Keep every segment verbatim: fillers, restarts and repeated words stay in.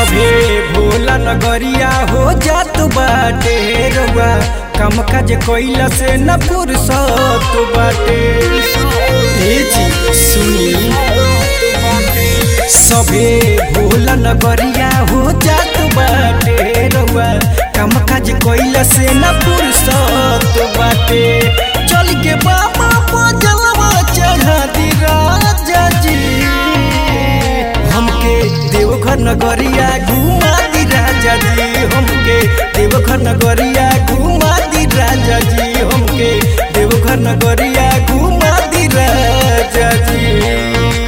सभे भोला नगरिया हो जात बाटे रउआ काम काज कोइला से न फुर्सत बाटे। ए जी सुनी सभे भोला नगरिया हो जात बाटे रउआ काम काज कोइला से न फुर्सत बाटे। चल के बाबा जलवा चढ़ा दी राजा जी हमके देवघर नगरिया घुमा दी राजा जी हमके देवघर नगरिया घुमा दी राजा जी हमके देवघर नगरिया घुमा दी राजा जी।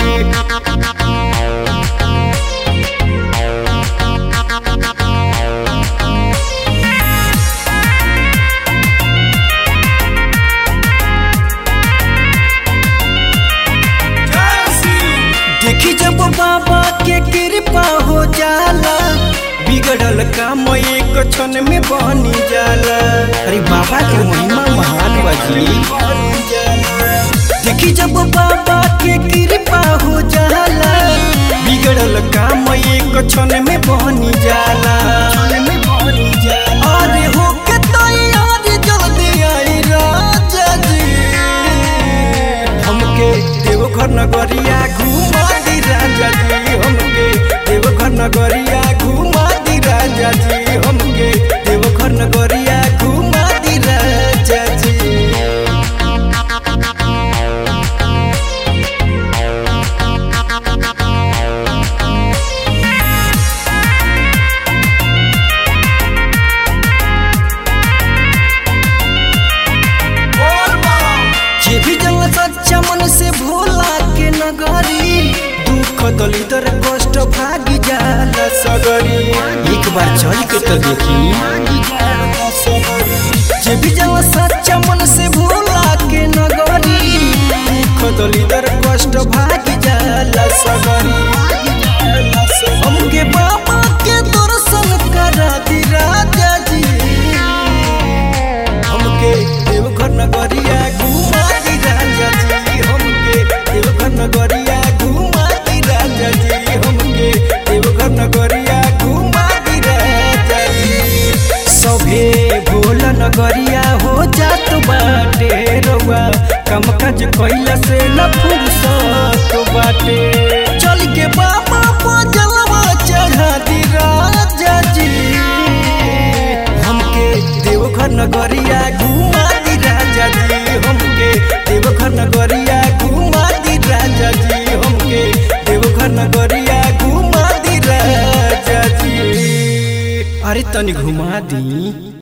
देखी जब बाबा के कृपा हो जाला बिगड़ल काम एक क्षण में बनी जाला। अरे बाबा के महिमा महान बाजी। देखी जब बाबा के कृपा हो जाला बिगड़ल काम एक क्षण में बनी जाला। अरे हो के तैयार जल्दी आई राजा जी हमके देवघर नगरिया घुमा दी राजा जी हमके देवघर नगरिया घुमा दी राजा जी हमके देवघर नगरिया घुमा दी राजा जी। जे भी जल सच्चा मन से भोला के नगरी दुख दलिदर कष्ट भागी जाला सगरी। एक बार चल के तो देखी जे भी जल सच्चा मन से भोला के नगरी दुख दलिदर कष्ट भागी जाला सगरी। हमके बाबा के दर्शन करा दी राजा जी हमके देवघर नगरिया घुमा दी राजा जी हमके देवघर नगरिया घुमा दी राजा जी हमके देवघर नगरिया घुमा दी राजा जी। सभे भोला नगरिया हो जात बाटे रउआ काम काज कोइला से न फुर्सत बाटे। चल के बाबा जलवा चढ़ा दी राजा जी हमके देवघर नगरिया घुमा दी राजा जी हमके देवघर नगरिया घुमा दी राजा जी हमके देवघर नगरिया घुमा दी राजा जी। अरे तनी घुमा दी।